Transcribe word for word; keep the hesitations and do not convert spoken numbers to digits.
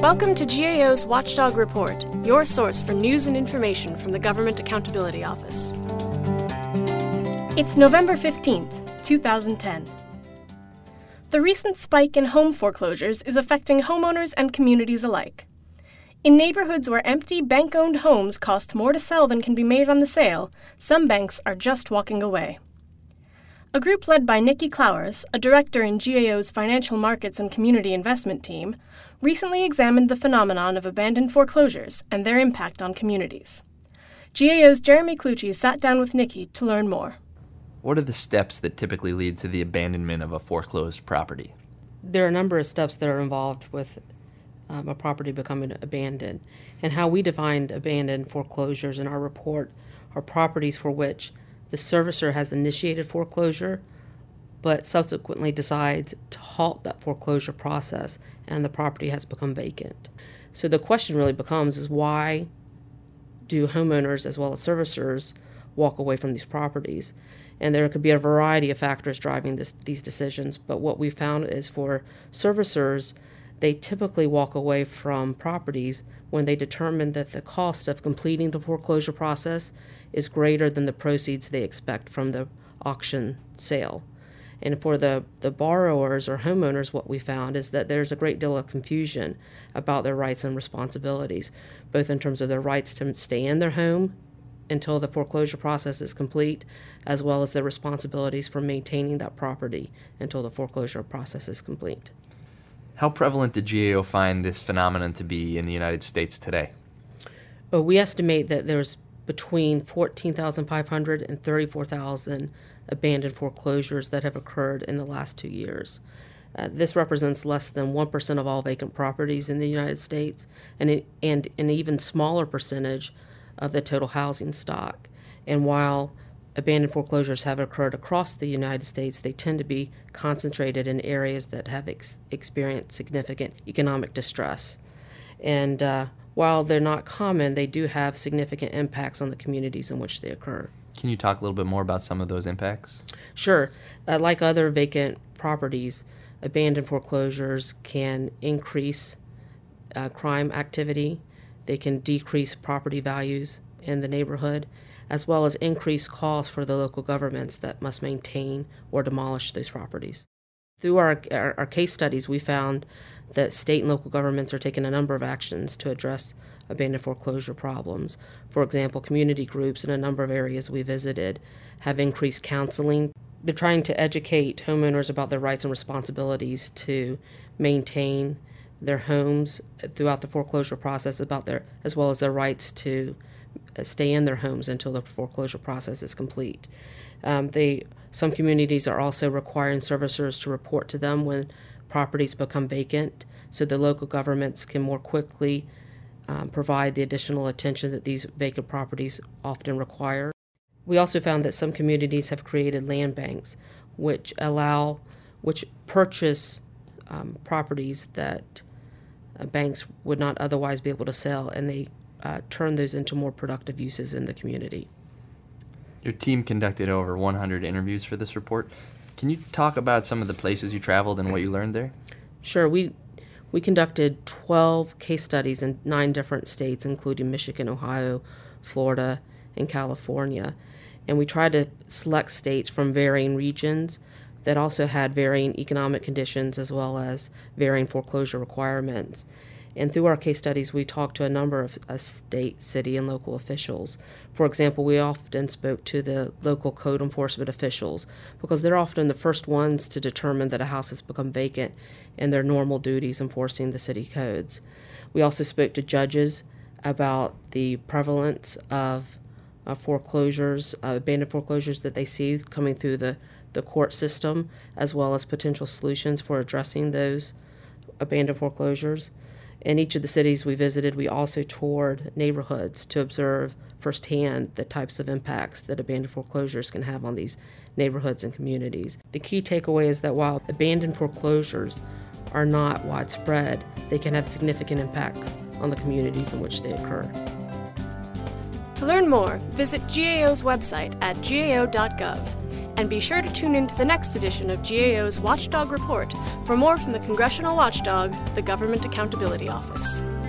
Welcome to G A O's Watchdog Report, your source for news and information from the Government Accountability Office. It's November fifteenth, two thousand ten. The recent spike in home foreclosures is affecting homeowners and communities alike. In neighborhoods where empty bank-owned homes cost more to sell than can be made on the sale, some banks are just walking away. A group led by Nikki Clowers, a director in G A O's Financial Markets and Community Investment team, recently examined the phenomenon of abandoned foreclosures and their impact on communities. G A O's Jeremy Clucci sat down with Nikki to learn more. What are the steps that typically lead to the abandonment of a foreclosed property? There are a number of steps that are involved with um, a property becoming abandoned. And how we defined abandoned foreclosures in our report are properties for which the servicer has initiated foreclosure, but subsequently decides to halt that foreclosure process and the property has become vacant. So the question really becomes is why do homeowners as well as servicers walk away from these properties? And there could be a variety of factors driving this, these decisions, but what we found is for servicers, they typically walk away from properties when they determine that the cost of completing the foreclosure process is greater than the proceeds they expect from the auction sale. And for the, the borrowers or homeowners, what we found is that there's a great deal of confusion about their rights and responsibilities, both in terms of their rights to stay in their home until the foreclosure process is complete, as well as their responsibilities for maintaining that property until the foreclosure process is complete. How prevalent did G A O find this phenomenon to be in the United States today? Well, we estimate that there's between fourteen thousand five hundred and thirty-four thousand abandoned foreclosures that have occurred in the last two years. Uh, this represents less than one percent of all vacant properties in the United States and, it, and an even smaller percentage of the total housing stock. And while abandoned foreclosures have occurred across the United States, they tend to be concentrated in areas that have ex- experienced significant economic distress. And uh, while they're not common, they do have significant impacts on the communities in which they occur. Can you talk a little bit more about some of those impacts? Sure. Uh, like other vacant properties, abandoned foreclosures can increase uh, crime activity. They can decrease property values in the neighborhood, as well as increase costs for the local governments that must maintain or demolish those properties. Through our, our, our case studies, we found that state and local governments are taking a number of actions to address abandoned foreclosure problems. For example, community groups in a number of areas we visited have increased counseling. They're trying to educate homeowners about their rights and responsibilities to maintain their homes throughout the foreclosure process, about their as well as their rights to stay in their homes until the foreclosure process is complete. Um, they some communities are also requiring servicers to report to them when properties become vacant, so the local governments can more quickly um, provide the additional attention that these vacant properties often require. We also found that some communities have created land banks, which allow, which purchase um, properties that uh, banks would not otherwise be able to sell, and they uh, turn those into more productive uses in the community. Your team conducted over one hundred interviews for this report. Can you talk about some of the places you traveled and what you learned there? Sure. We we conducted twelve case studies in nine different states, including Michigan, Ohio, Florida, and California. And we tried to select states from varying regions that also had varying economic conditions as well as varying foreclosure requirements. And through our case studies, we talked to a number of uh, state, city, and local officials. For example, we often spoke to the local code enforcement officials because they're often the first ones to determine that a house has become vacant and their normal duties enforcing the city codes. We also spoke to judges about the prevalence of uh, foreclosures, uh, abandoned foreclosures that they see coming through the, the court system, as well as potential solutions for addressing those abandoned foreclosures. In each of the cities we visited, we also toured neighborhoods to observe firsthand the types of impacts that abandoned foreclosures can have on these neighborhoods and communities. The key takeaway is that while abandoned foreclosures are not widespread, they can have significant impacts on the communities in which they occur. To learn more, visit G A O's website at G A O dot gov And be sure to tune in to the next edition of G A O's Watchdog Report for more from the Congressional Watchdog, the Government Accountability Office.